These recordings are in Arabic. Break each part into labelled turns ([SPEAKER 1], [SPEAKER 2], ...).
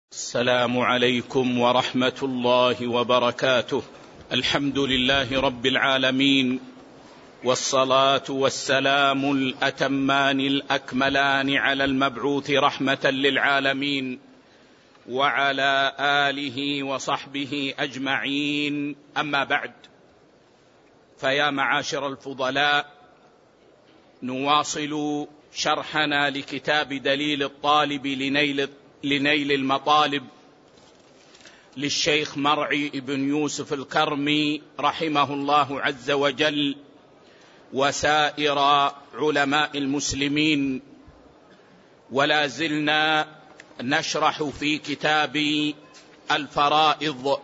[SPEAKER 1] السلام عليكم ورحمة الله وبركاته. الحمد لله رب العالمين، والصلاة والسلام الأتمان الأكملان على المبعوث رحمة للعالمين وعلى آله وصحبه أجمعين. أما بعد، فيا معاشر الفضلاء، نواصل شرحنا لكتاب دليل الطالب لنيل المطالب للشيخ مرعي بن يوسف الكرمي رحمه الله عز وجل وسائر علماء المسلمين، ولا زلنا نشرح في كتاب الفرائض.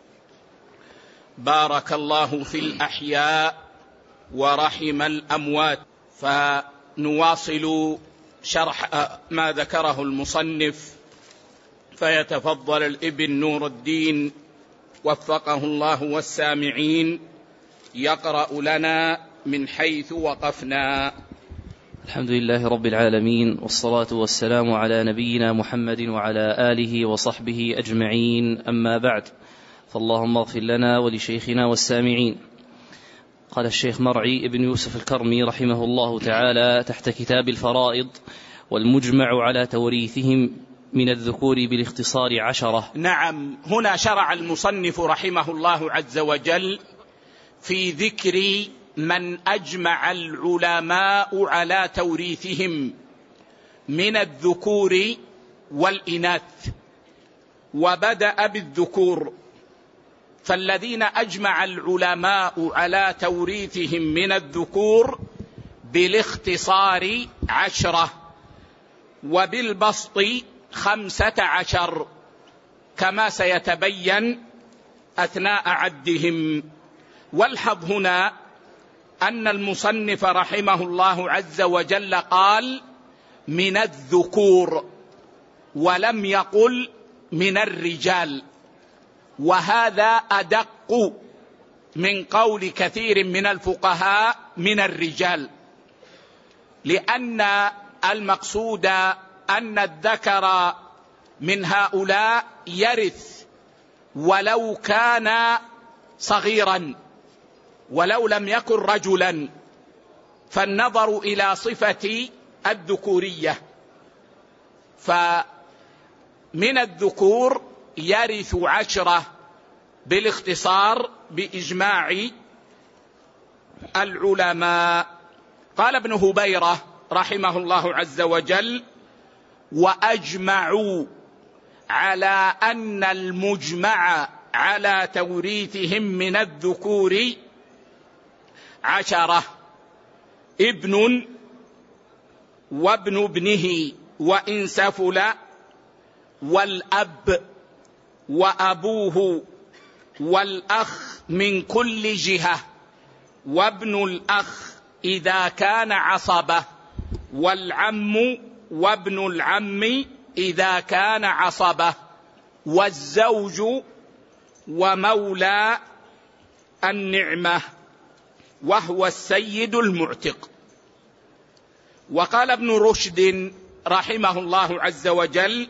[SPEAKER 1] بارك الله في الأحياء ورحم الأموات. فنواصل شرح ما ذكره المصنف، فيتفضل الابن نور الدين وفقه الله والسامعين يقرأ لنا من حيث وقفنا.
[SPEAKER 2] الحمد لله رب العالمين، والصلاة والسلام على نبينا محمد وعلى آله وصحبه أجمعين. أما بعد، فاللهم اغفر لنا ولشيخنا والسامعين. قال الشيخ مرعي بن يوسف الكرمي رحمه الله تعالى تحت كتاب الفرائض: والمجمع على توريثهم من الذكور بالاختصار 10.
[SPEAKER 1] نعم، هنا شرع المصنف رحمه الله عز وجل في ذكر من أجمع العلماء على توريثهم من الذكور والإناث، وبدأ بالذكور. فالذين أجمع العلماء على توريثهم من الذكور بالاختصار 10، وبالبسط 15 كما سيتبين أثناء عدهم. والحظ هنا أن المصنف رحمه الله عز وجل قال من الذكور ولم يقل من الرجال، وهذا أدق من قول كثير من الفقهاء من الرجال، لأن المقصود أن الذكر من هؤلاء يرث ولو كان صغيرا ولو لم يكن رجلا، فالنظر إلى صفة الذكورية. فمن الذكور يرث 10 بالاختصار بإجماع العلماء. قال ابن هبيرة رحمه الله عز وجل: وأجمعوا على أن المجمع على توريثهم من الذكور 10: ابن وابن ابنه وإن سفل، والأب وأبوه، والأخ من كل جهة، وابن الأخ إذا كان عصبة، والعم وابن العم إذا كان عصبة، والزوج ومولى النعمة وهو السيد المعتق. وقال ابن رشد رحمه الله عز وجل: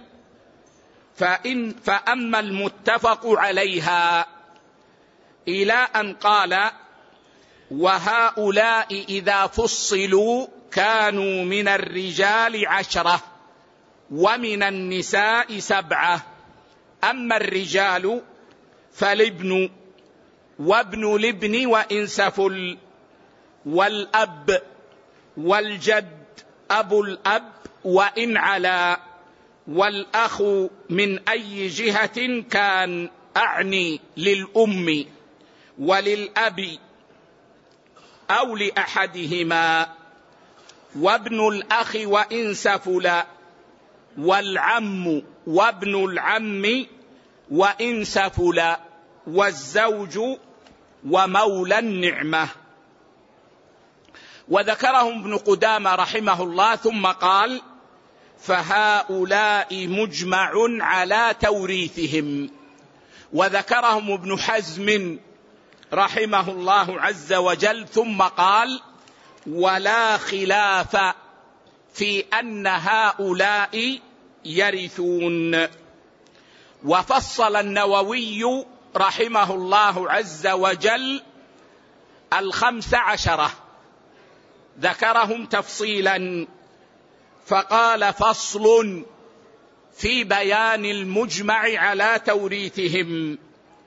[SPEAKER 1] فأما المتفق عليها، إلى أن قال: وهؤلاء إذا فصلوا كانوا من الرجال 10 ومن النساء 7. أما الرجال فالابن وابن الابن وإن سفل، والأب والجد أبو الأب وإن علا، والأخ من أي جهة كان، أعني للأم وللأب أو لأحدهما، وابن الأخ وإن سفل، والعم وابن العم وإن سفل، والزوج ومولى النعمة. وذكرهم ابن قدامة رحمه الله ثم قال: فهؤلاء مجمع على توريثهم. وذكرهم ابن حزم رحمه الله عز وجل ثم قال: ولا خلاف في أن هؤلاء يرثون. وفصل النووي رحمه الله عز وجل 15 ذكرهم تفصيلا، فقال: فصل في بيان المجمع على توريثهم.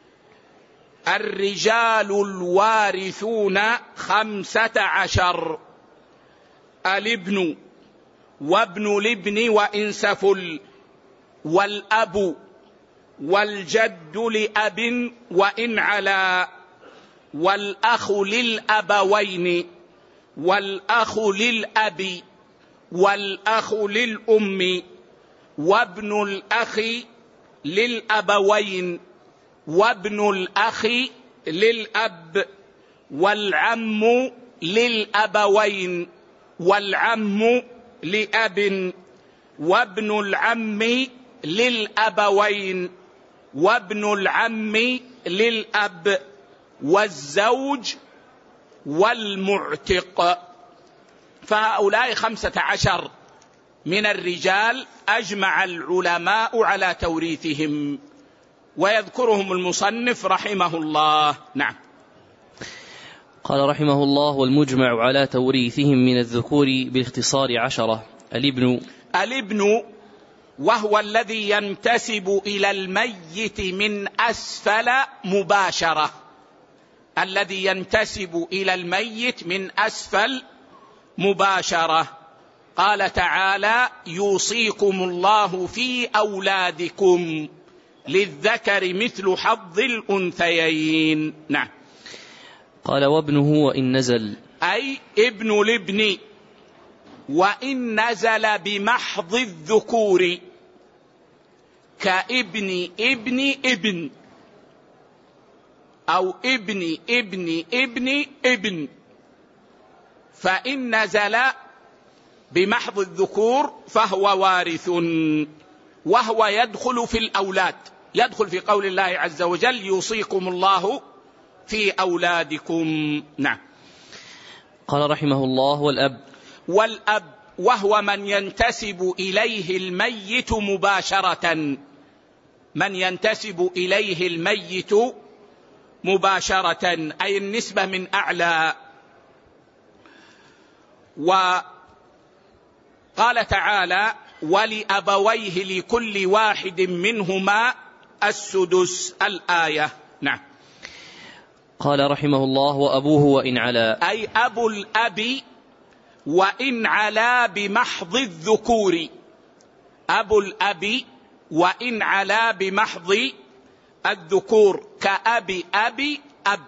[SPEAKER 1] الرجال الوارثون 15: الابن وابن الابن وإن سفل، والأب والجد لأب وإن علا، والأخ للأبوين، والأخ للأب، والأخ للأم، وابن الأخ للأبوين، وابن الأخ للأب، والعم للأبوين، والعم لأب، وابن العم للأبوين، وابن العم للأب، والزوج والمعتق. فهؤلاء 15 من الرجال أجمع العلماء على توريثهم، ويذكرهم المصنف رحمه الله. نعم.
[SPEAKER 2] قال رحمه الله: والمجمع على توريثهم من الذكور بالاختصار 10:
[SPEAKER 1] الابن وهو الذي ينتسب إلى الميت من أسفل مباشرة، الذي ينتسب إلى الميت من أسفل مباشرة. قال تعالى: يوصيكم الله في أولادكم للذكر مثل حظ الأنثيين. نعم.
[SPEAKER 2] قال: وابنه وإن نزل،
[SPEAKER 1] أي ابن الابن وإن نزل بمحض الذكور، كابن ابن ابن، أو ابن ابن ابن ابن، فإن نزل بمحض الذكور فهو وارث، وهو يدخل في الأولاد، يدخل في قول الله عز وجل: يوصيكم الله في أولادكم. نعم.
[SPEAKER 2] قال رحمه الله:
[SPEAKER 1] والأب وهو من ينتسب إليه الميت مباشرة، من ينتسب إليه الميت مباشرة، أي النسبة من أعلى. وقال تعالى: ولأبويه لكل واحد منهما السدس، الآية. نعم.
[SPEAKER 2] قال رحمه الله: وأبوه وإن علا،
[SPEAKER 1] أي أبو الأب وإن علا بمحض الذكور، أبو الأب وإن علا بمحض الذكور، كأب أبي أب،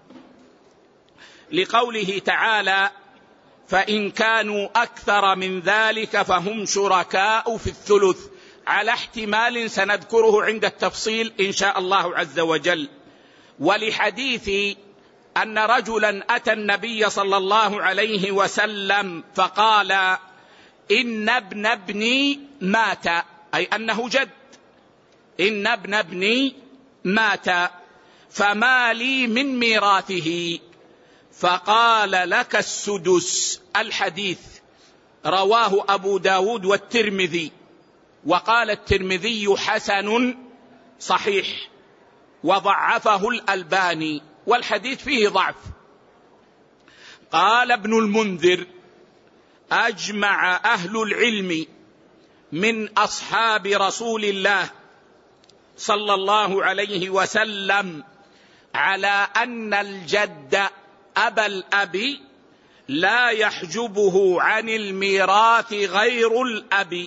[SPEAKER 1] لقوله تعالى: فإن كانوا أكثر من ذلك فهم شركاء في الثلث، على احتمال سنذكره عند التفصيل إن شاء الله عز وجل. ولحديث أن رجلا أتى النبي صلى الله عليه وسلم فقال: إن ابن ابني مات، أي أنه جد، إن ابن ابني مات فما لي من ميراثه، فقال: لك السدس. الحديث رواه أبو داود والترمذي، وقال الترمذي: حسن صحيح، وضعفه الألباني، والحديث فيه ضعف. قال ابن المنذر: أجمع أهل العلم من أصحاب رسول الله صلى الله عليه وسلم على أن الجد أبا الأب لا يحجبه عن الميراث غير الأب،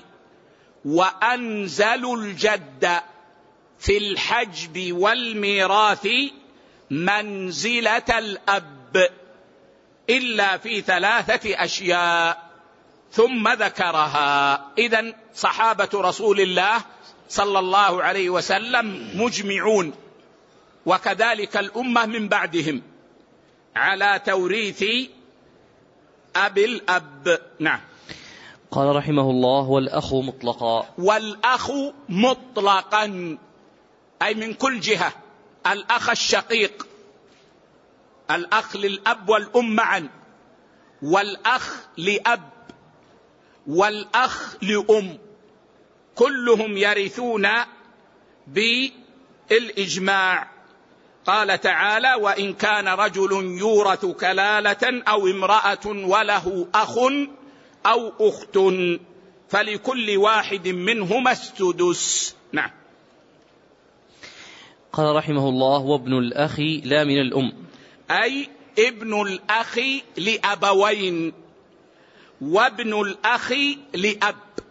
[SPEAKER 1] وأنزل الجد في الحجب والميراث منزلة الأب إلا في 3 أشياء، ثم ذكرها. إذن صحابة رسول الله صلى الله عليه وسلم مجمعون، وكذلك الأمة من بعدهم، على توريث أبي الأب. نعم.
[SPEAKER 2] قال رحمه الله: والأخ مطلقا،
[SPEAKER 1] والأخ مطلقا أي من كل جهة، الأخ الشقيق، الأخ للأب والأم معا، والأخ لأب، والأخ لأم، كلهم يرثون بالإجماع. قال تعالى: وإن كان رجل يورث كلالة أو امرأة وله أخ أو أخت فلكل واحد منهما السدس. نعم.
[SPEAKER 2] قال رحمه الله: وابن الأخ لا من الأم،
[SPEAKER 1] أي ابن الأخ لأبوين، وابن الأخ لأب.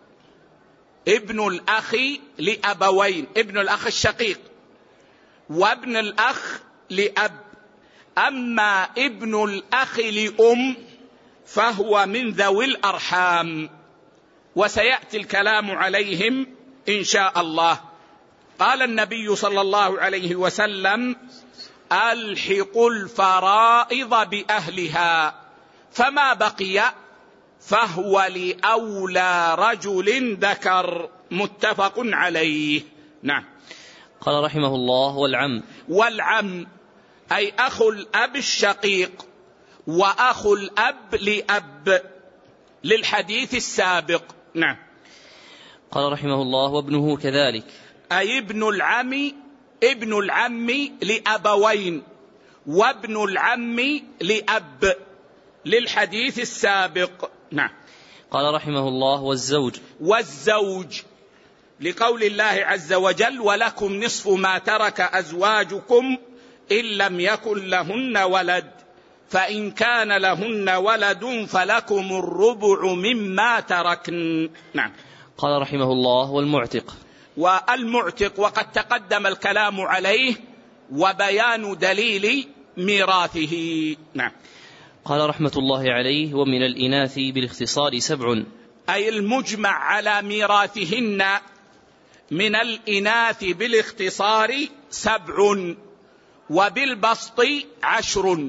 [SPEAKER 1] ابن الأخ لأبوين، ابن الأخ الشقيق، وابن الأخ لأب. أما ابن الأخ لأم فهو من ذوي الأرحام، وسيأتي الكلام عليهم إن شاء الله. قال النبي صلى الله عليه وسلم: ألحقوا الفرائض بأهلها، فما بقي فهو لأولى رجل ذكر. متفق عليه. نعم.
[SPEAKER 2] قال رحمه الله: والعم.
[SPEAKER 1] والعم أي أخو الأب الشقيق، وأخو الأب لأب، للحديث السابق. نعم.
[SPEAKER 2] قال رحمه الله: وابنه كذلك،
[SPEAKER 1] أي ابن العم لأبوين، وابن العم لأب، للحديث السابق. نعم.
[SPEAKER 2] قال رحمه الله:
[SPEAKER 1] والزوج لقول الله عز وجل: ولكم نصف ما ترك أزواجكم إن لم يكن لهن ولد، فإن كان لهن ولد فلكم الربع مما تركن. نعم.
[SPEAKER 2] قال رحمه الله:
[SPEAKER 1] والمعتق وقد تقدم الكلام عليه وبيان دليل ميراثه. نعم.
[SPEAKER 2] قال رحمة الله عليه: ومن الإناث بالاختصار 7،
[SPEAKER 1] أي المجمع على ميراثهن من الإناث بالاختصار 7، وبالبسط 10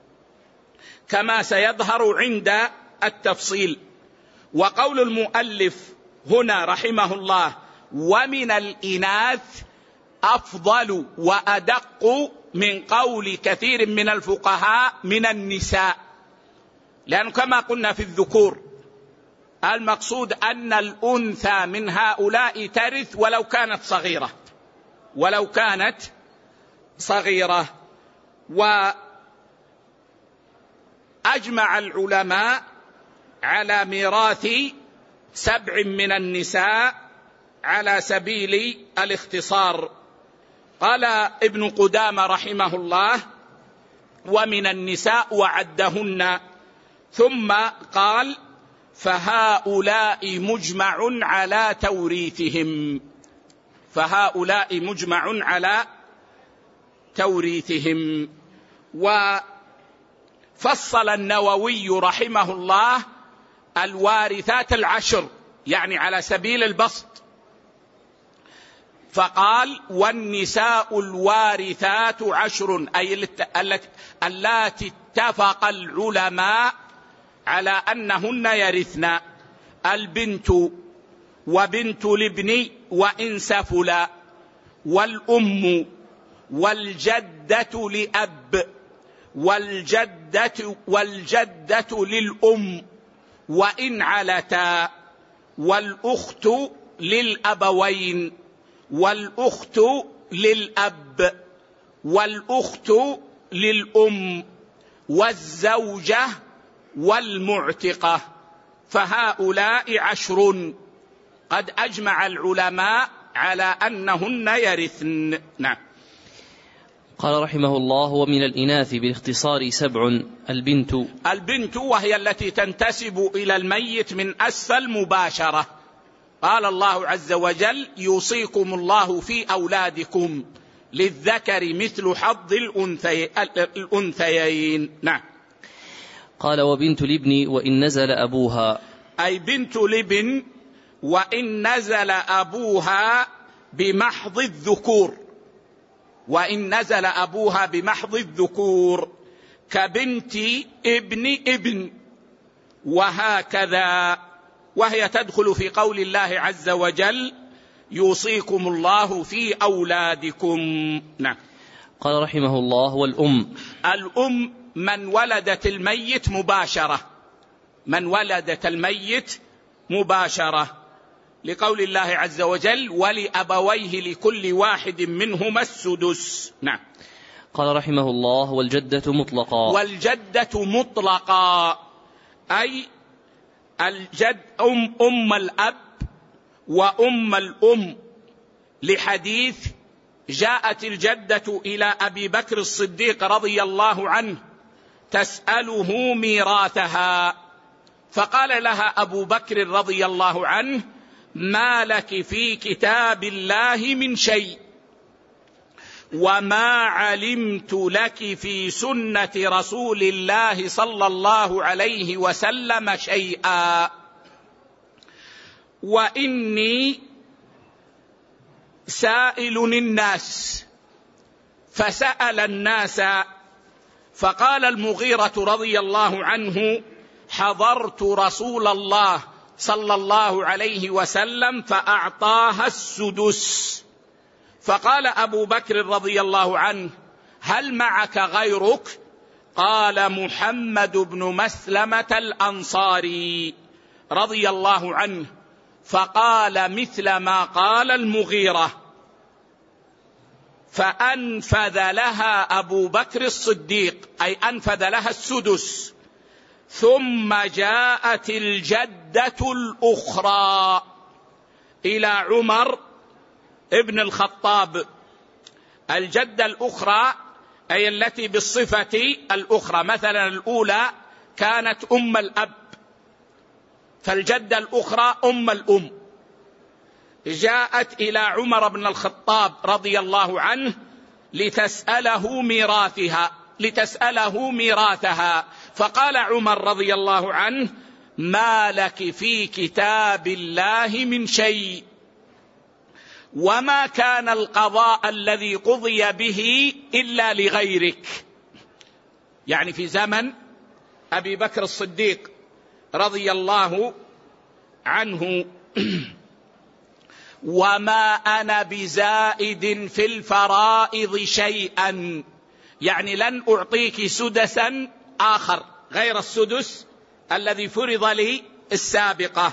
[SPEAKER 1] كما سيظهر عند التفصيل. وقول المؤلف هنا رحمه الله: ومن الإناث أفضل وأدق من قول كثير من الفقهاء من النساء، لأن كما قلنا في الذكور المقصود أن الأنثى من هؤلاء ترث ولو كانت صغيرة. وأجمع العلماء على ميراث 7 من النساء على سبيل الاختصار. قال ابن قدامة رحمه الله: ومن النساء وعدهن، ثم قال: فهؤلاء مجمع على توريثهم. وفصل النووي رحمه الله الوارثات 10، يعني على سبيل البسط، فقال: والنساء الوارثات 10، أي اللاتي اتفق العلماء على أنهن يرثن: البنت، وبنت الابن وإن سفلا، والأم، والجدة لأب، والجدة للأم وإن علتا، والأخت للأبوين، والأخت للأب، والأخت للأم، والزوجة، والمعتقة. فهؤلاء 10 قد أجمع العلماء على أنهن يرثن. نعم.
[SPEAKER 2] قال رحمه الله: ومن الإناث بالاختصار 7،
[SPEAKER 1] البنت وهي التي تنتسب إلى الميت من أسفل مباشرة. قال الله عز وجل: يوصيكم الله في أولادكم للذكر مثل حظ الأنثيين. نعم.
[SPEAKER 2] قال: وبنت الابن وإن نزل أبوها،
[SPEAKER 1] أي بنت الابن وإن نزل أبوها بمحض الذكور، كبنت ابن وهكذا، وهي تدخل في قول الله عز وجل: يوصيكم الله في أولادكم. نعم.
[SPEAKER 2] قال رحمه الله: والأم.
[SPEAKER 1] الأم من ولدت الميت مباشرة، لقول الله عز وجل ولأبويه لكل واحد منهما السدس. نعم.
[SPEAKER 2] قال رحمه الله والجدة مطلقا.
[SPEAKER 1] والجدة مطلقا أي الجد أم الأب وأم الأم، لحديث جاءت الجدة إلى أبي بكر الصديق رضي الله عنه تسأله ميراثها، فقال لها أبو بكر رضي الله عنه ما لك في كتاب الله من شيء وما علمت لك في سنة رسول الله صلى الله عليه وسلم شيئا، وإني سائل الناس. فسأل الناس، فقال المغيرة رضي الله عنه حضرت رسول الله صلى الله عليه وسلم فأعطاها السدس. فقال أبو بكر رضي الله عنه هل معك غيرك؟ قال محمد بن مسلمة الأنصاري رضي الله عنه، فقال مثل ما قال المغيرة، فأنفذ لها أبو بكر الصديق أي أنفذ لها السدس. ثم جاءت الجدة الأخرى إلى عمر ابن الخطاب. الجدة الأخرى أي التي بالصفة الأخرى، مثلا الأولى كانت أم الأب، فالجدة الأخرى أم الأم. جاءت إلى عمر بن الخطاب رضي الله عنه لتسأله ميراثها، فقال عمر رضي الله عنه ما لك في كتاب الله من شيء وما كان القضاء الذي قضي به إلا لغيرك، يعني في زمن أبي بكر الصديق رضي الله عنه. وما أنا بزائد في الفرائض شيئا، يعني لن أعطيك سدسا آخر غير السدس الذي فرض لي السابقة،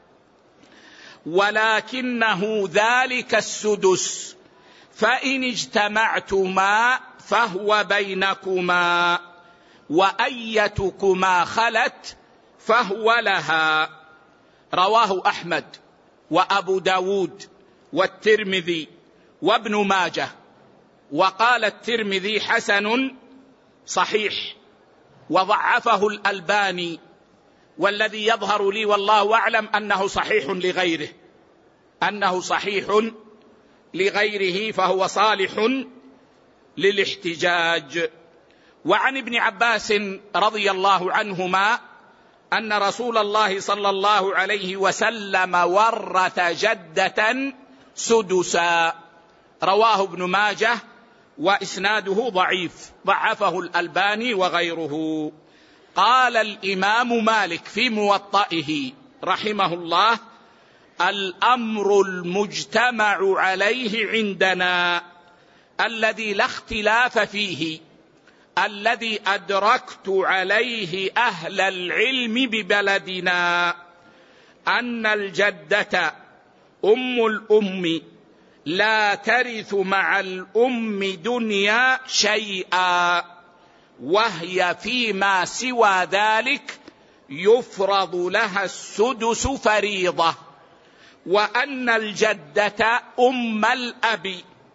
[SPEAKER 1] ولكنه ذلك السدس فإن اجتمعتما فهو بينكما وأيتكما خلت فهو لها. رواه أحمد وأبو داود والترمذي وابن ماجه، وقال الترمذي حسن صحيح، وضعفه الألباني، والذي يظهر لي والله أعلم أنه صحيح لغيره فهو صالح للاحتجاج. وعن ابن عباس رضي الله عنهما أن رسول الله صلى الله عليه وسلم ورث جدة سدسا، رواه ابن ماجه وإسناده ضعيف، ضعفه الألباني وغيره. قال الإمام مالك في موطئه رحمه الله الأمر المجتمع عليه عندنا الذي لا اختلاف فيه الذي أدركت عليه أهل العلم ببلدنا أن الجدة أم الأم لا ترث مع الأم دنيا شيئا، وهي فيما سوى ذلك يفرض لها السدس فريضة، وأن الجدة أم الأب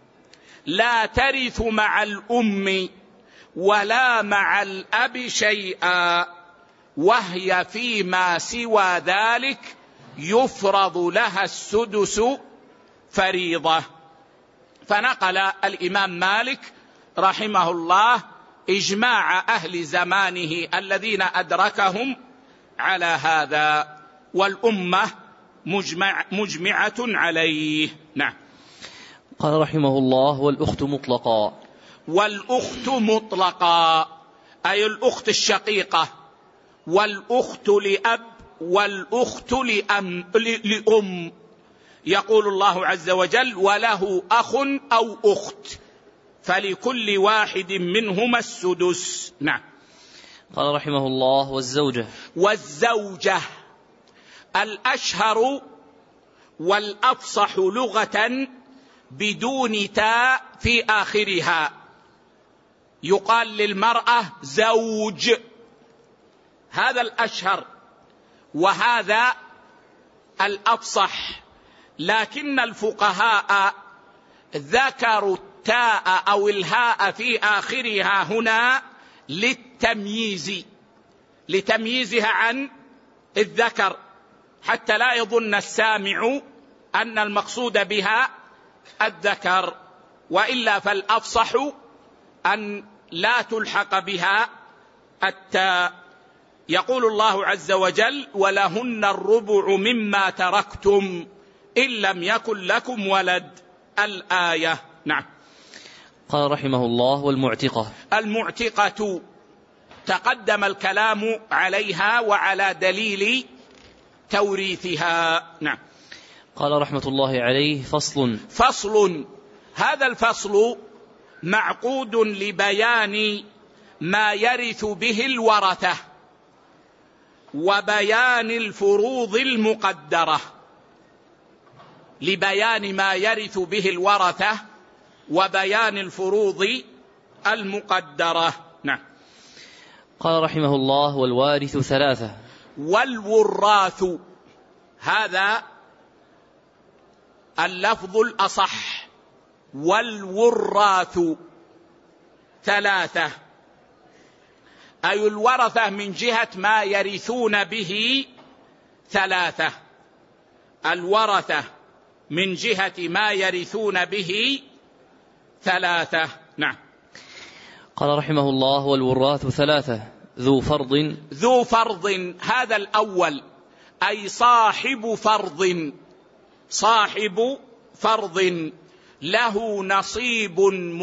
[SPEAKER 1] لا ترث مع الأم ولا مع الأب شيئا، وهي فيما سوى ذلك يفرض لها السدس فريضة. فنقل الإمام مالك رحمه الله إجماع أهل زمانه الذين أدركهم على هذا، والأمة مجمعة عليه. نعم.
[SPEAKER 2] قال رحمه الله والأخت مطلقا.
[SPEAKER 1] والأخت مطلقا أي الأخت الشقيقة، والأخت لأب، والأخت لأم. يقول الله عز وجل وله أخ أو أخت فلكل واحد منهما السدس. نعم.
[SPEAKER 2] قال رحمه الله والزوجة.
[SPEAKER 1] والزوجة الأشهر والأفصح لغة بدون تاء في آخرها. يقال للمرأة زوج، هذا الأشهر وهذا الأفصح، لكن الفقهاء ذكروا التاء أو الهاء في آخرها هنا لتمييزها عن الذكر، حتى لا يظن السامع أن المقصود بها الذكر، وإلا فالأفصح أن لا تلحق بها التاء. يقول الله عز وجل: ولهن الربع مما تركتم إن لم يكن لكم ولد، الآية. نعم.
[SPEAKER 2] قال رحمه الله: والمعتقة.
[SPEAKER 1] المعتقة تقدم الكلام عليها وعلى دليل توريثها. نعم.
[SPEAKER 2] قال رحمة الله عليه:
[SPEAKER 1] فصل. هذا الفصل معقود لبيان ما يرث به الورثة وبيان الفروض المقدرة. لبيان ما يرث به الورثة وبيان الفروض المقدرة. نعم.
[SPEAKER 2] قال رحمه الله: والوارث ثلاثة.
[SPEAKER 1] والوراث هذا اللفظ الأصح، والوراث ثلاثة، أي الورثة من جهة ما يرثون به ثلاثة. الورثة من جهة ما يرثون به ثلاثة. نعم.
[SPEAKER 2] قال رحمه الله: والوراث ثلاثة: ذو فرض.
[SPEAKER 1] هذا الأول، أي صاحب فرض له نصيب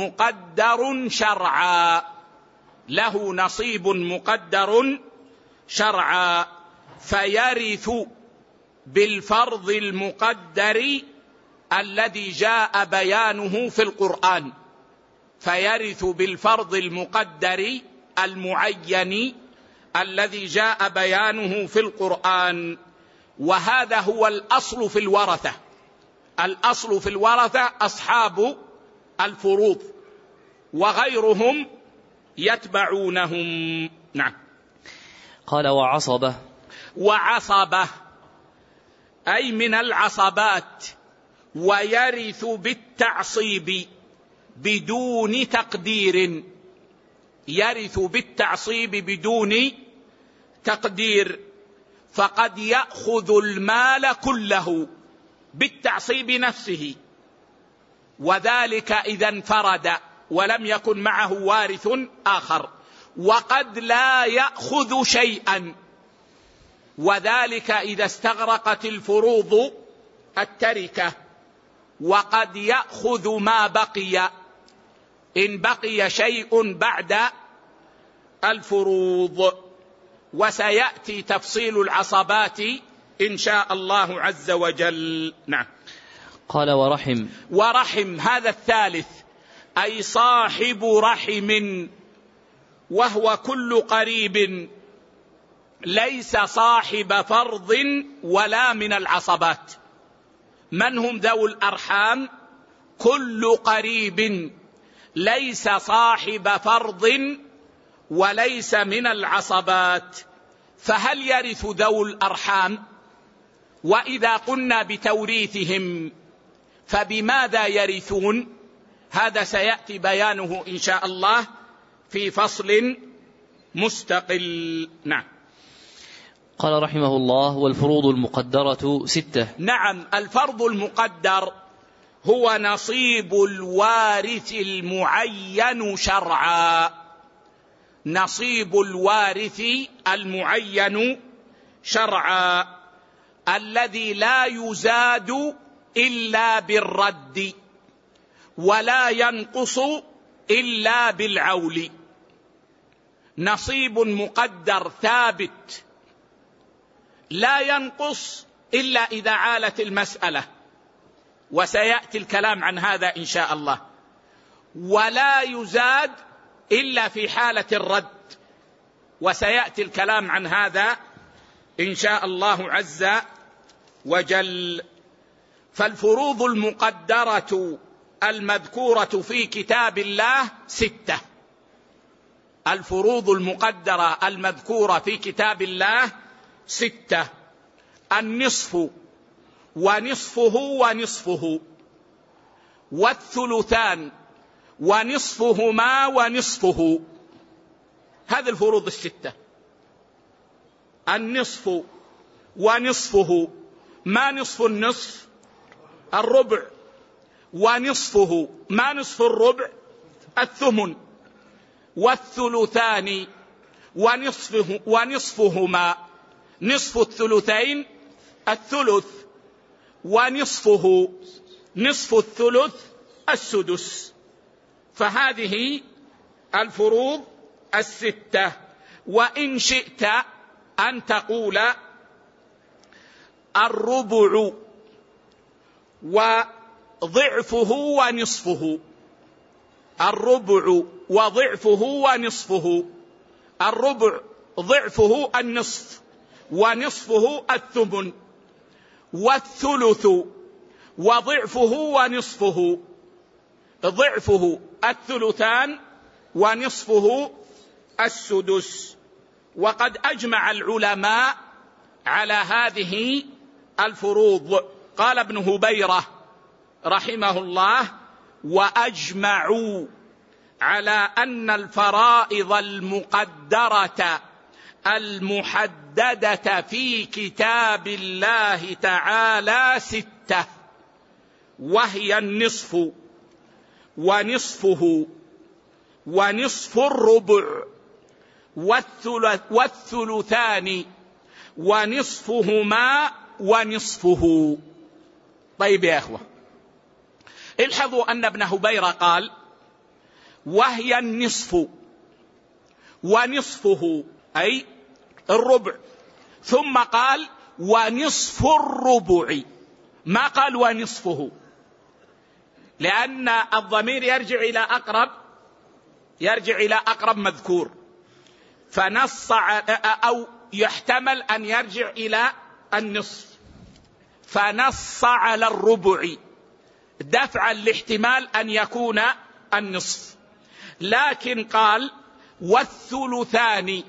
[SPEAKER 1] مقدر شرعا، فيرث بالفرض المقدر الذي جاء بيانه في القرآن، فيرث بالفرض المقدر المعين الذي جاء بيانه في القرآن. وهذا هو الأصل في الورثة. الأصل في الورثة أصحاب الفروض، وغيرهم يتبعونهم. نعم.
[SPEAKER 2] قال:
[SPEAKER 1] وعصبة أي من العصبات، ويرث بالتعصيب بدون تقدير. يرث بالتعصيب بدون تقدير، فقد يأخذ المال كله بالتعصيب نفسه، وذلك إذا انفرد ولم يكن معه وارث آخر، وقد لا يأخذ شيئا، وذلك إذا استغرقت الفروض التركة، وقد يأخذ ما بقي إن بقي شيء بعد الفروض. وسيأتي تفصيل العصبات إن شاء الله عز وجل. نعم.
[SPEAKER 2] قال:
[SPEAKER 1] ورحم هذا الثالث، أي صاحب رحم، وهو كل قريب ليس صاحب فرض ولا من العصبات. من هم ذو الأرحام؟ كل قريب ليس صاحب فرض وليس من العصبات. فهل يرث ذو الأرحام؟ وإذا قلنا بتوريثهم فبماذا يرثون؟ هذا سيأتي بيانه إن شاء الله في فصل مستقل. نعم.
[SPEAKER 2] قال رحمه الله: والفروض المقدرة 6.
[SPEAKER 1] نعم. الفرض المقدر هو نصيب الوارث المعين شرعا. نصيب الوارث المعين شرعا، الذي لا يزاد إلا بالرد ولا ينقص إلا بالعول. نصيب مقدر ثابت لا ينقص إلا إذا عالت المسألة، وسيأتي الكلام عن هذا إن شاء الله، ولا يزاد إلا في حالة الرد، وسيأتي الكلام عن هذا إن شاء الله عز وجل. فالفروض المقدرة المذكورة في كتاب الله 6. الفروض المقدرة المذكورة في كتاب الله 6: النصف ونصفه ونصفه، والثلثان ونصفهما ونصفه. هذه الفروض 6: النصف ونصفه، ما نصف النصف؟ الربع. ونصفه، ما نصف الربع؟ الثمن. والثلثان ونصفهما، نصف الثلثين الثلث، ونصفه نصف الثلث السدس. فهذه الفروض 6. وإن شئت أن تقول الربع وضعفه ونصفه، الربع وضعفه ونصفه، الربع ضعفه النصف ونصفه الثمن، والثلث وضعفه ونصفه، ضعفه الثلثان ونصفه السدس. وقد أجمع العلماء على هذه الفروض. قال ابن هبيرة رحمه الله: وأجمعوا على أن الفرائض المقدرة المحددة في كتاب الله تعالى 6، وهي النصف ونصفه ونصف الربع والثلثان ونصفهما ونصفه. طيب يا أخوة، الحظوا أن ابن هبيرة قال وهي النصف ونصفه، أي الربع، ثم قال ونصف الربع، ما قال ونصفه، لأن الضمير يرجع إلى أقرب مذكور، فنص أو يحتمل أن يرجع إلى النصف، فنص على الربع دفعا لاحتمال أن يكون النصف. لكن قال والثلثان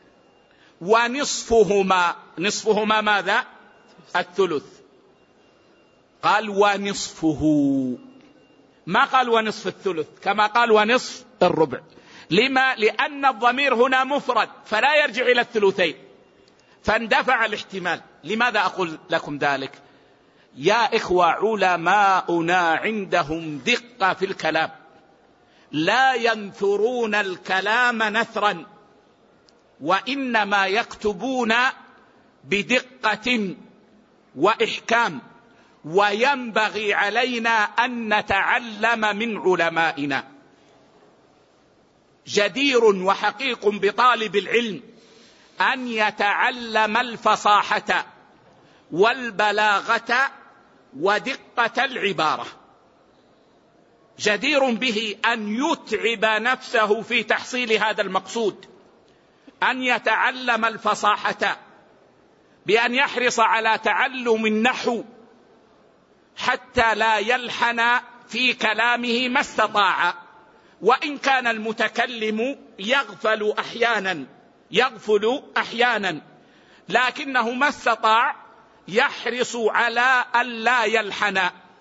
[SPEAKER 1] ونصفهما، نصفهما ماذا؟ الثلث. قال ونصفه، ما قال ونصف الثلث كما قال ونصف الربع. لما؟ لأن الضمير هنا مفرد فلا يرجع إلى الثلثين، فاندفع الاحتمال. لماذا أقول لكم ذلك؟ يا إخوة، علماؤنا عندهم دقة في الكلام، لا ينثرون الكلام نثرا، وإنما يكتبون بدقة وإحكام، وينبغي علينا أن نتعلم من علمائنا. جدير وحقيق بطالب العلم أن يتعلم الفصاحة والبلاغة ودقة العبارة، جدير به أن يتعب نفسه في تحصيل هذا المقصود، أن يتعلم الفصاحة بأن يحرص على تعلم النحو حتى لا يلحن في كلامه ما استطاع، وإن كان المتكلم يغفل أحيانا، لكنه ما استطاع يحرص على أن لا يلحن،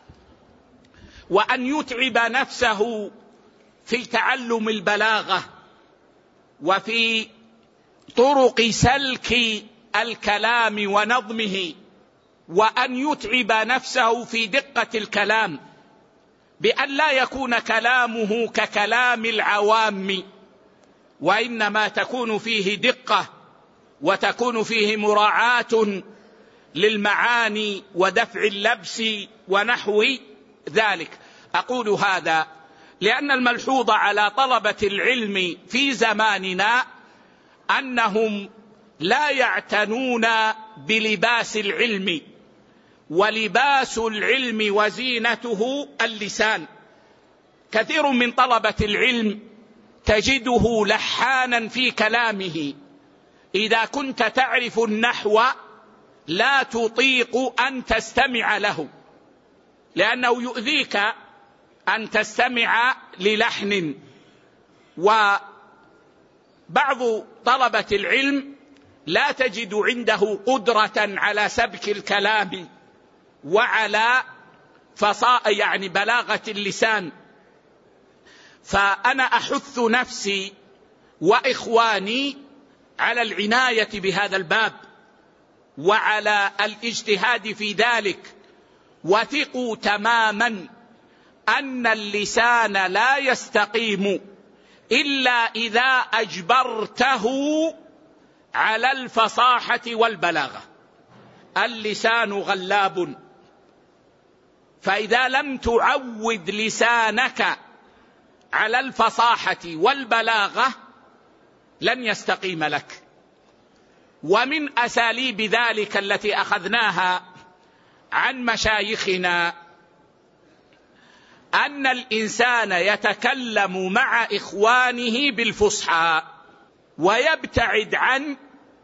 [SPEAKER 1] وأن يتعب نفسه في تعلم البلاغة وفي طرق سلك الكلام ونظمه، وأن يتعب نفسه في دقة الكلام، بأن لا يكون كلامه ككلام العوام، وإنما تكون فيه دقة وتكون فيه مراعاة للمعاني ودفع اللبس ونحو ذلك. أقول هذا لأن الملحوظ على طلبة العلم في زماننا أنهم لا يعتنون بلباس العلم، ولباس العلم وزينته اللسان. كثير من طلبة العلم تجده لحانا في كلامه، إذا كنت تعرف النحو لا تطيق أن تستمع له، لأنه يؤذيك أن تستمع للحن. وبعض طلبة العلم لا تجد عنده قدرة على سبك الكلام وعلى يعني بلاغة اللسان، فأنا أحث نفسي وإخواني على العناية بهذا الباب وعلى الاجتهاد في ذلك. وثقوا تماما أن اللسان لا يستقيم إلا إذا أجبرته على الفصاحة والبلاغة. اللسان غلاب، فإذا لم تعود لسانك على الفصاحة والبلاغة لن يستقيم لك. ومن أساليب ذلك التي أخذناها عن مشايخنا أن الإنسان يتكلم مع إخوانه بالفصحى ويبتعد عن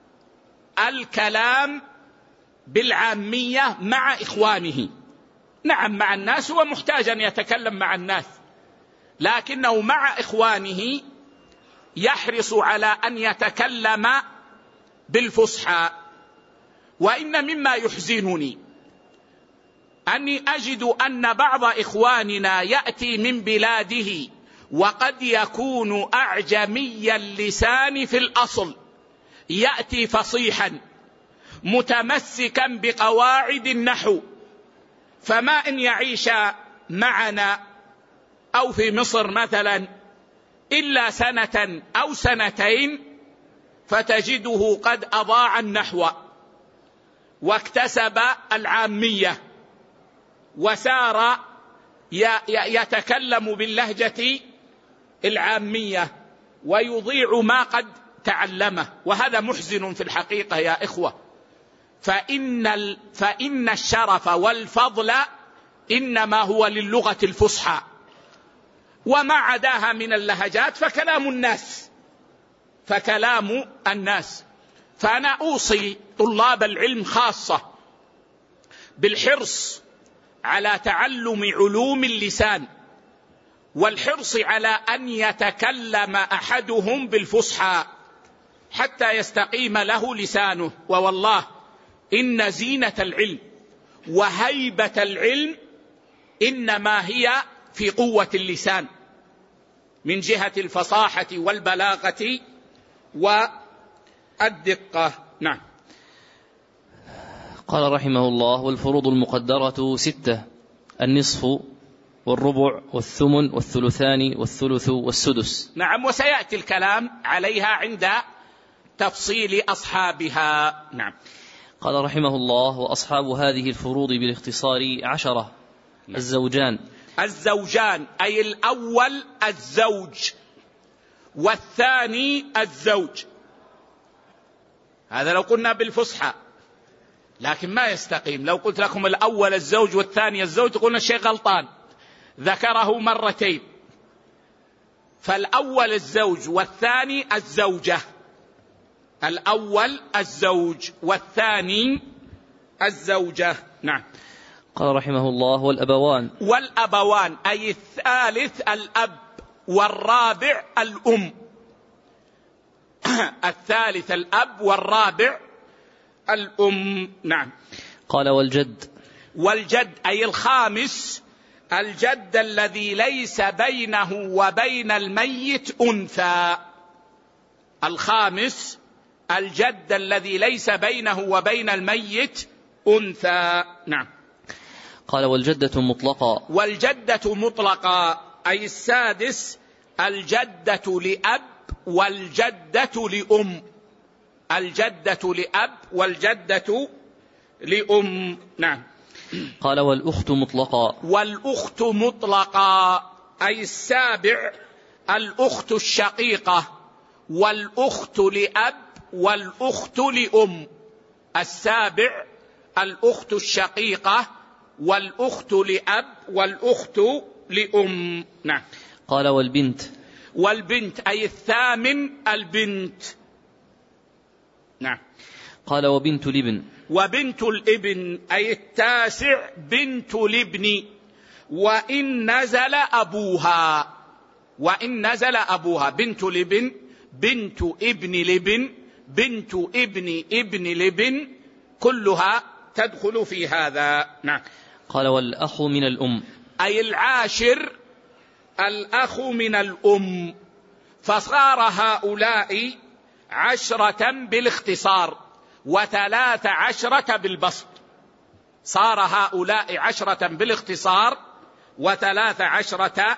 [SPEAKER 1] الكلام بالعامية مع إخوانه. نعم، مع الناس هو محتاج أن يتكلم مع الناس، لكنه مع إخوانه يحرص على أن يتكلم بالفصحى. وإن مما يحزنني أني أجد أن بعض إخواننا يأتي من بلاده وقد يكون أعجمي اللسان في الأصل، يأتي فصيحا متمسكا بقواعد النحو، فما إن يعيش معنا أو في مصر مثلا إلا سنة أو سنتين فتجده قد أضاع النحو واكتسب العامية وسار يتكلم باللهجة العامية ويضيع ما قد تعلمه، وهذا محزن في الحقيقة يا إخوة. فإن الشرف والفضل إنما هو للغة الفصحى، وما عداها من اللهجات فكلام الناس. فأنا أوصي طلاب العلم خاصة بالحرص على تعلم علوم اللسان، والحرص على أن يتكلم أحدهم بالفصحى حتى يستقيم له لسانه. ووالله إن زينة العلم وهيبة العلم إنما هي في قوة اللسان من جهة الفصاحة والبلاغة والدقة. نعم.
[SPEAKER 2] قال رحمه الله: والفروض المقدرة 6: النصف والربع والثمن والثلثان والثلث والسدس.
[SPEAKER 1] نعم، وسيأتي الكلام عليها عند تفصيل أصحابها. نعم.
[SPEAKER 2] قال رحمه الله: وأصحاب هذه الفروض بالاختصار 10:
[SPEAKER 1] الزوجان أي الأول الزوج والثاني الزوج. هذا لو قلنا بالفصحى، لكن ما يستقيم. لو قلت لكم الأول الزوج والثاني الزوج قلنا الشيء غلطان، ذكره مرتين. فالأول الزوج والثاني الزوجة. الأول الزوج والثاني الزوجة. نعم.
[SPEAKER 2] قال رحمه الله:
[SPEAKER 1] والأبوان أي الثالث الأب والرابع الأم. الثالث الأب والرابع الأم. نعم.
[SPEAKER 2] قال:
[SPEAKER 1] والجد أي الخامس الجد الذي ليس بينه وبين الميت أنثى. الخامس الجد الذي ليس بينه وبين الميت أنثى. نعم.
[SPEAKER 2] قال:
[SPEAKER 1] والجدة مطلقة أي السادس الجدة لأب والجدة لأم. الجدة لأب والجدة لأم. نعم.
[SPEAKER 2] قال: والأخت مطلقة
[SPEAKER 1] أي السابع الأخت الشقيقة والأخت لأب والأخت لأم. السابع الأخت الشقيقة والأخت لأب والأخت لأم. نعم.
[SPEAKER 2] قال:
[SPEAKER 1] والبنت أي الثامن البنت. نعم.
[SPEAKER 2] قال: وبنت الابن
[SPEAKER 1] أي التاسع بنت الابن. وإن نزل أبوها، وإن نزل أبوها، بنت لبن، بنت ابن لبن، بنت ابن ابن لبن، كلها تدخل في هذا. نعم.
[SPEAKER 2] قال والأخ من الأم،
[SPEAKER 1] أي العاشر الأخ من الأم، فصار هؤلاء 10 بالاختصار و13 بالبسط، صار هؤلاء 10 بالاختصار و13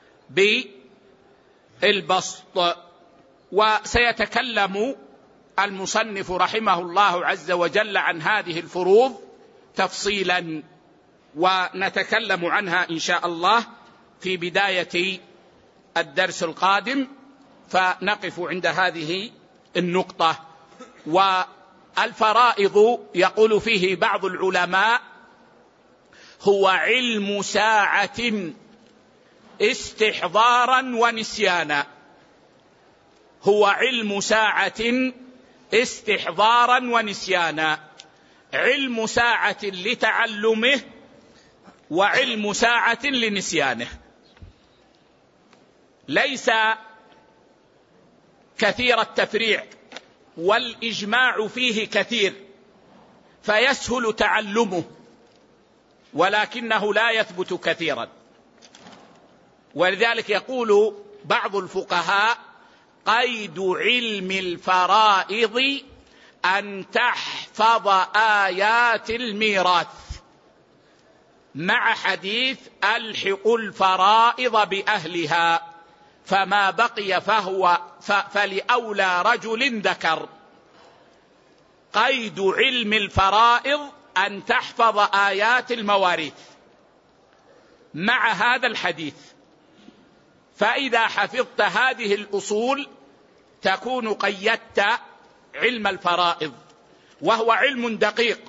[SPEAKER 1] بالبسط. وسيتكلم المصنف رحمه الله عز وجل عن هذه الفروض تفصيلا، ونتكلم عنها إن شاء الله في بداية الدرس القادم، فنقف عند هذه النقطة. والفرائض يقول فيه بعض العلماء هو علم ساعة استحضارا ونسيانا، هو علم ساعة استحضارا ونسيانا، علم ساعة لتعلمه وعلم ساعة لنسيانه، ليس كثير التفريع والإجماع فيه كثير فيسهل تعلمه، ولكنه لا يثبت كثيرا. ولذلك يقول بعض الفقهاء قيد علم الفرائض أن تحفظ آيات الميراث، مع حديث ألحق الفرائض بأهلها، فما بقي فلأولى رجل ذكر. قيد علم الفرائض أن تحفظ آيات المواريث مع هذا الحديث، فإذا حفظت هذه الأصول تكون قيدت علم الفرائض، وهو علم دقيق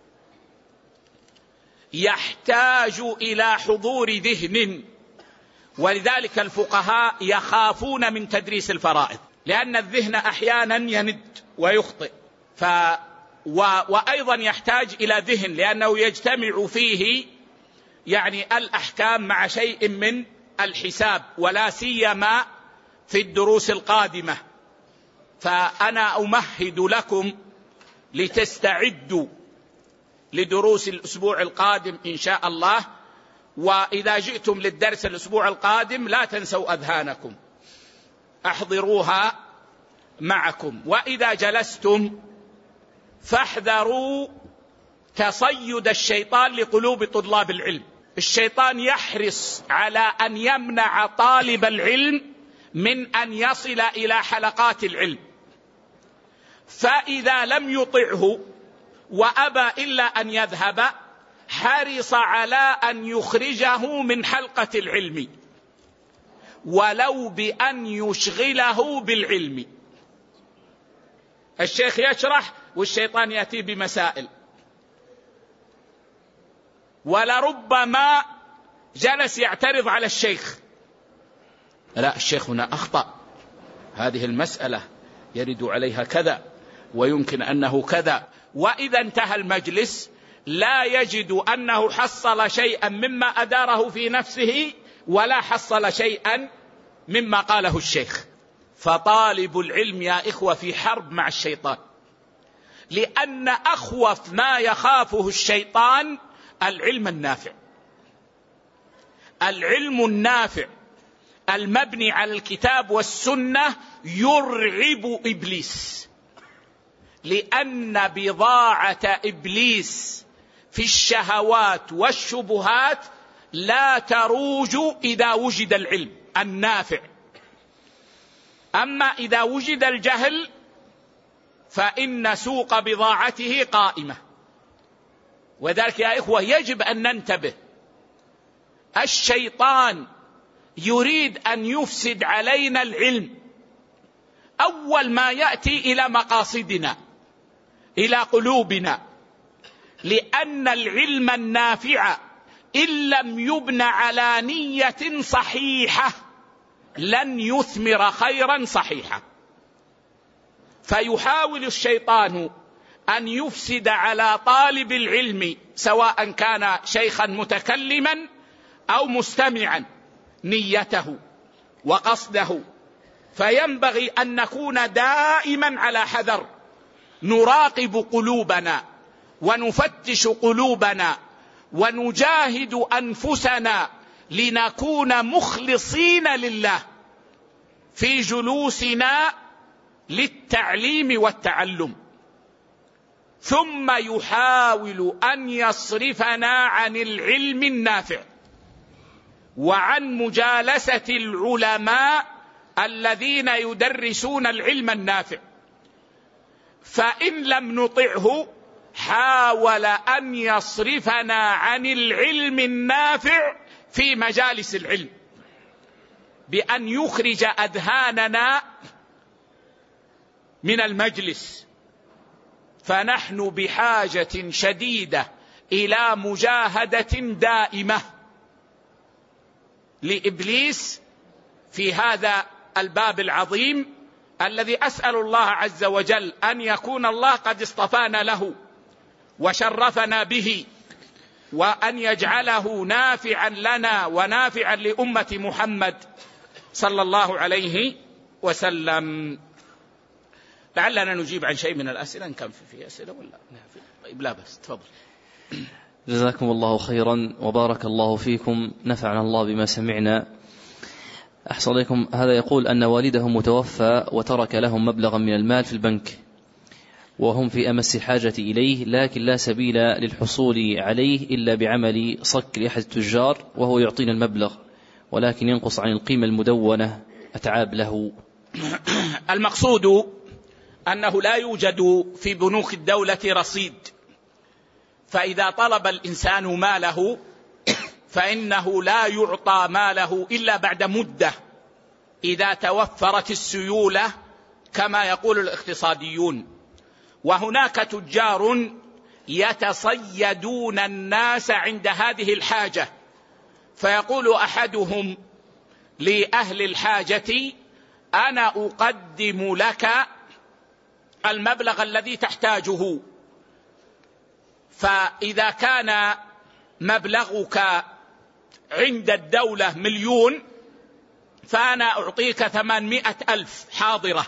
[SPEAKER 1] يحتاج إلى حضور ذهن، ولذلك الفقهاء يخافون من تدريس الفرائض، لأن الذهن أحيانا يند ويخطئ، وأيضا يحتاج إلى ذهن لأنه يجتمع فيه يعني الأحكام مع شيء من الحساب، ولا سيما في الدروس القادمة. فأنا أمهد لكم لتستعدوا لدروس الأسبوع القادم إن شاء الله، وإذا جئتم للدرس الأسبوع القادم لا تنسوا أذهانكم، أحضروها معكم. وإذا جلستم فاحذروا تصيد الشيطان لقلوب طلاب العلم. الشيطان يحرص على أن يمنع طالب العلم من أن يصل إلى حلقات العلم، فإذا لم يطعه وأبى إلا أن يذهب حرص على أن يخرجه من حلقة العلم ولو بأن يشغله بالعلم. الشيخ يشرح والشيطان يأتي بمسائل، ولربما جلس يعترض على الشيخ، لا الشيخ هنا أخطأ، هذه المسألة يرد عليها كذا ويمكن أنه كذا، وإذا انتهى المجلس لا يجد أنه حصل شيئا مما أداره في نفسه ولا حصل شيئا مما قاله الشيخ. فطالب العلم يا إخوة في حرب مع الشيطان، لأن أخوف ما يخافه الشيطان العلم النافع، العلم النافع المبني على الكتاب والسنة يرعب إبليس، لأن بضاعة إبليس في الشهوات والشبهات لا تروج إذا وجد العلم النافع، أما إذا وجد الجهل فإن سوق بضاعته قائمة. وذلك يا إخوة يجب أن ننتبه، الشيطان يريد أن يفسد علينا العلم، أول ما يأتي إلى مقاصدنا إلى قلوبنا، لأن العلم النافع إن لم يبنى على نية صحيحة لن يثمر خيرا صحيحا. فيحاول الشيطان أن يفسد على طالب العلم سواء كان شيخا متكلما أو مستمعا نيته وقصده، فينبغي أن نكون دائما على حذر، نراقب قلوبنا ونفتش قلوبنا ونجاهد أنفسنا لنكون مخلصين لله في جلوسنا للتعليم والتعلم، ثم يحاول أن يصرفنا عن العلم النافع وعن مجالسة العلماء الذين يدرسون العلم النافع. فإن لم نطعه حاول أن يصرفنا عن العلم النافع في مجالس العلم بأن يخرج أذهاننا من المجلس. فنحن بحاجة شديدة إلى مجاهدة دائمة لإبليس في هذا الباب العظيم الذي أسأل الله عز وجل أن يكون الله قد اصطفانا له وشرفنا به، وأن يجعله نافعا لنا ونافعا لأمة محمد صلى الله عليه وسلم. لعلنا نجيب عن شيء من الأسئلة إن كان في أسئلة ولا طيب لا بس تفضل.
[SPEAKER 2] جزاكم الله خيرا وبارك الله فيكم، نفعنا الله بما سمعنا. أحسن إليكم. هذا يقول أن والده متوفى وترك لهم مبلغا من المال في البنك وهم في أمس الحاجة إليه، لكن لا سبيل للحصول عليه إلا بعمل صك لأحد التجار وهو يعطينا المبلغ ولكن ينقص عن القيمة المدونة، أتعاب له.
[SPEAKER 1] المقصود أنه لا يوجد في بنوك الدولة رصيد، فإذا طلب الإنسان ماله فإنه لا يعطى ماله إلا بعد مدة إذا توفرت السيولة كما يقول الاقتصاديون. وهناك تجار يتصيدون الناس عند هذه الحاجة، فيقول أحدهم لأهل الحاجة أنا أقدم لك المبلغ الذي تحتاجه، فإذا كان مبلغك عند الدولة 1,000,000 فأنا أعطيك 800,000 حاضرة،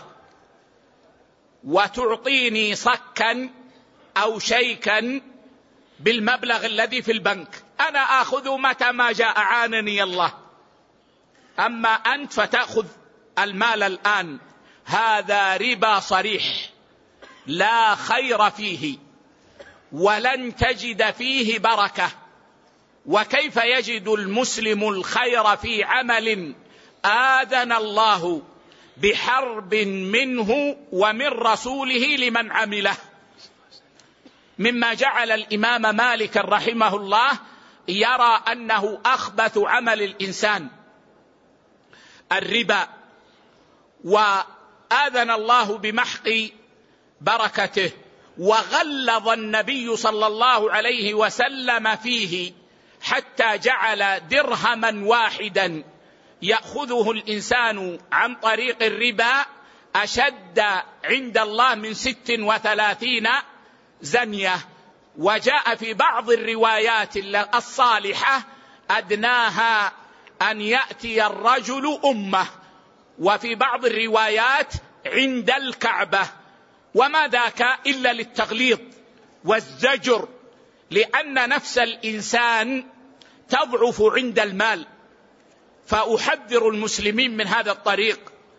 [SPEAKER 1] وتعطيني صكا أو شيكا بالمبلغ الذي في البنك، أنا آخذ متى ما جاء عانني الله. أما أنت فتأخذ المال الآن، هذا ربا صريح لا خير فيه ولن تجد فيه بركة. وكيف يجد المسلم الخير في عمل آذن الله بحرب منه ومن رسوله لمن عمله؟ مما جعل الإمام مالك رحمه الله يرى أنه أخبث عمل الإنسان الربا، وآذن الله بمحق بركته، وغلظ النبي صلى الله عليه وسلم فيه حتى جعل درهما واحدا يأخذه الإنسان عن طريق الربا أشد عند الله من 36 زنية. وجاء في بعض الروايات الصالحة أدناها أن يأتي الرجل أمه، وفي بعض الروايات عند الكعبة، وما ذاك إلا للتغليظ والزجر، لأن نفس الإنسان تضعف عند المال. فأحذر المسلمين من هذا الطريق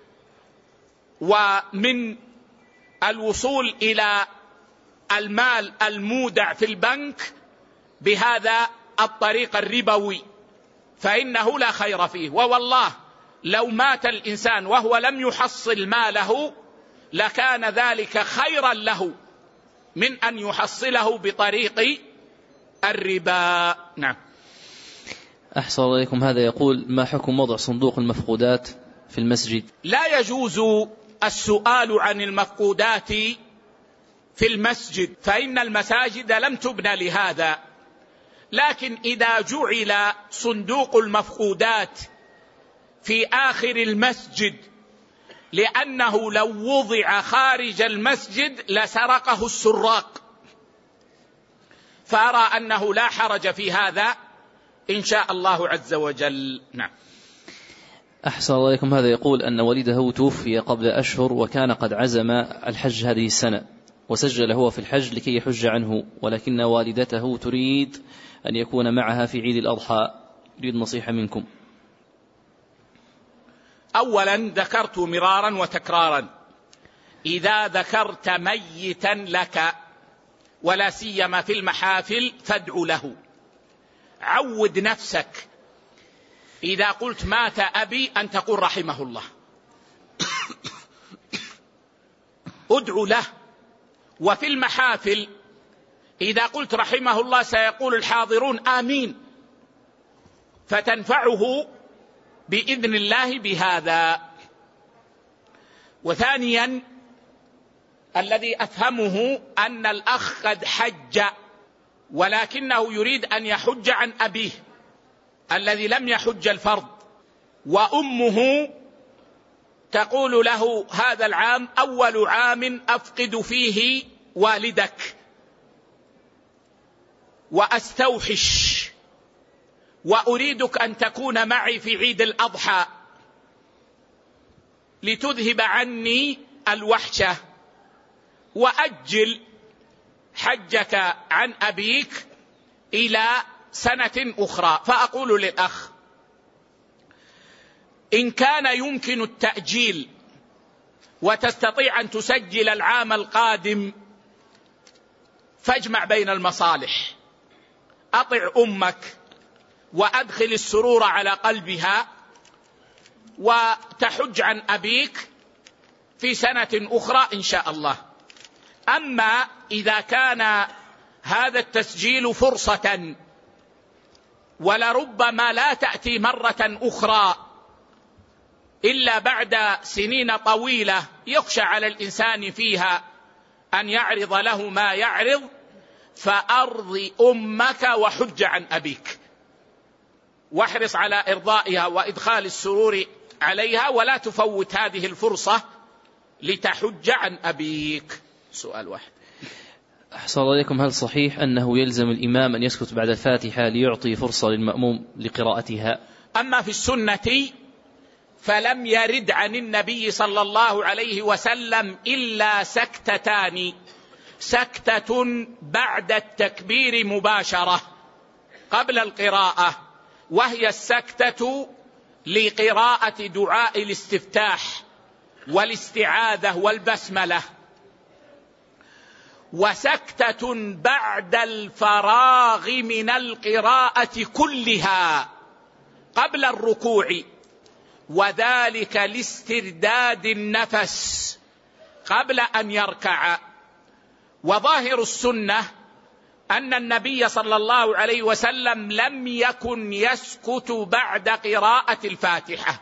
[SPEAKER 1] ومن الوصول إلى المال المودع في البنك بهذا الطريق الربوي، فإنه لا خير فيه. ووالله لو مات الإنسان وهو لم يحصل ماله لكان ذلك خيرا له من أن يحصله بطريق الربا. نعم.
[SPEAKER 2] أحسن إليكم. هذا يقول ما حكم وضع صندوق المفقودات في المسجد؟
[SPEAKER 1] لا يجوز السؤال عن المفقودات في المسجد، فإن المساجد لم تبنى لهذا. لكن إذا جعل صندوق المفقودات في آخر المسجد لأنه لو وضع خارج المسجد لسرقه السراق، فأرى أنه لا حرج في هذا، إن شاء الله عز وجل. نعم.
[SPEAKER 2] أحسن الله إليكم. هذا يقول أن والده توفي قبل أشهر وكان قد عزم الحج هذه السنة وسجل هو في الحج لكي يحج عنه، ولكن والدته تريد أن يكون معها في عيد الأضحى، يريد نصيحة منكم.
[SPEAKER 1] أولا ذكرت مرارا وتكرارا، إذا ذكرت ميتا لك ولا سيما في المحافل فادع له. عود نفسك إذا قلت مات أبي أن تقول رحمه الله. ادع له. وفي المحافل إذا قلت رحمه الله سيقول الحاضرون آمين، فتنفعه بإذن الله بهذا. وثانيا الذي أفهمه أن الأخ قد حج ولكنه يريد أن يحج عن أبيه الذي لم يحج الفرض، وأمه تقول له هذا العام أول عام أفقد فيه والدك وأستوحش، وأريدك أن تكون معي في عيد الأضحى لتذهب عني الوحشة، وأجل حجك عن أبيك إلى سنة أخرى. فأقول للأخ إن كان يمكن التأجيل وتستطيع أن تسجل العام القادم فاجمع بين المصالح، أطع أمك وأدخل السرور على قلبها وتحج عن أبيك في سنة أخرى إن شاء الله. أما إذا كان هذا التسجيل فرصة ولربما لا تأتي مرة أخرى إلا بعد سنين طويلة يخشى على الإنسان فيها أن يعرض له ما يعرض، فأرض أمك وحج عن أبيك، واحرص على إرضائها وإدخال السرور عليها، ولا تفوت هذه الفرصة لتحج عن أبيك. سؤال واحد.
[SPEAKER 2] أحسن الله إليكم. هل صحيح أنه يلزم الإمام أن يسكت بعد الفاتحة ليعطي فرصة للمأموم لقراءتها؟
[SPEAKER 1] أما في السنة فلم يرد عن النبي صلى الله عليه وسلم إلا سكتتان، سكتة بعد التكبير مباشرة قبل القراءة، وهي السكتة لقراءة دعاء الاستفتاح والاستعاذة والبسملة، وسكتة بعد الفراغ من القراءة كلها قبل الركوع، وذلك لاسترداد النفس قبل أن يركع. وظاهر السنة أن النبي صلى الله عليه وسلم لم يكن يسكت بعد قراءة الفاتحة،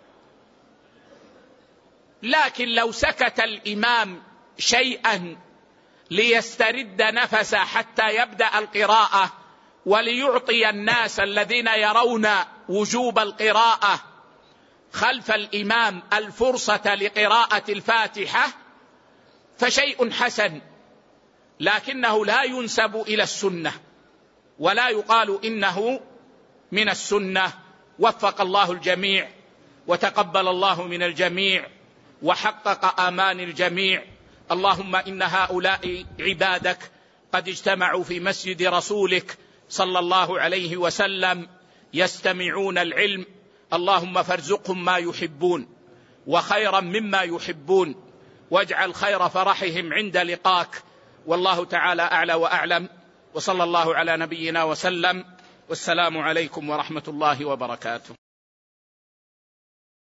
[SPEAKER 1] لكن لو سكت الإمام شيئا ليسترد نفسه حتى يبدأ القراءة وليعطي الناس الذين يرون وجوب القراءة خلف الإمام الفرصة لقراءة الفاتحة فشيء حسن، لكنه لا ينسب إلى السنة ولا يقال إنه من السنة. وفق الله الجميع وتقبل الله من الجميع وحقق آمان الجميع. اللهم إن هؤلاء عبادك قد اجتمعوا في مسجد رسولك صلى الله عليه وسلم يستمعون العلم، اللهم فارزقهم ما يحبون وخيرا مما يحبون، واجعل خير فرحهم عند لقاك، والله تعالى أعلى وأعلم، وصلى الله على نبينا وسلم، والسلام عليكم ورحمة الله وبركاته.